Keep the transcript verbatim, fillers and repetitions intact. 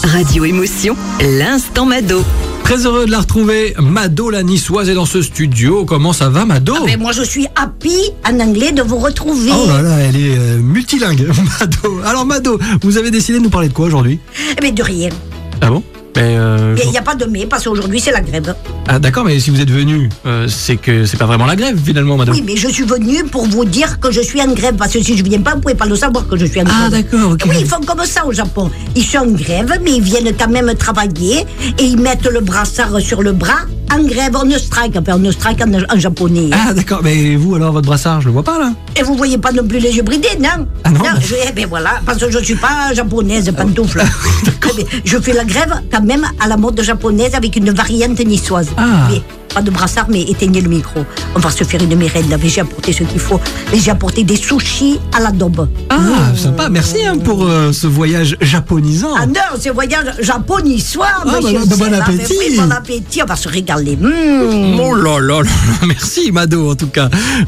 Radio Émotion, l'instant Mado. Très heureux de la retrouver, Mado la niçoise est dans ce studio. Comment ça va, Mado? Ah ben moi je suis happy en anglais de vous retrouver. Oh là là, elle est euh, multilingue, Mado. Alors Mado, vous avez décidé de nous parler de quoi aujourd'hui? Eh ben de rien. Ah bon? Mais euh, Il n'y a pas de mais parce qu'aujourd'hui c'est la grève. Ah d'accord, mais si vous êtes venu, euh, c'est que c'est pas vraiment la grève finalement, Mado. Oui, mais je suis venue pour vous dire que je suis en grève parce que si je viens pas, vous pouvez pas le savoir que je suis en grève. Ah d'accord, ok. Oui, ils font comme ça au Japon. Ils sont en grève, mais ils viennent quand même travailler et ils mettent le brassard sur le bras. En grève, on ne strike, enfin on ne strike en, en japonais. Ah d'accord, mais vous alors, votre brassard, je le vois pas là. Et vous voyez pas non plus les yeux bridés, non? Ah non, Non, mais- je, eh ben voilà, parce que je suis pas japonaise, pantoufle. Eh ben, je fais la grève quand même à la mode japonaise avec une variante niçoise. Ah. Mais, pas de brassard, mais éteignez le micro. On va se faire une mérène, là, mais j'ai apporté ce qu'il faut. Mais j'ai apporté des sushis à la daube. Ah, sympa, merci hein, pour euh, ce voyage japonisant. Ah non, c'est voyage japon-niçois, Ah, bah, monsieur. bah, bon Serra. Mais appétit. oui, bon appétit, on va se régaler. Mmh. Oh là là là, là, merci Mado en tout cas.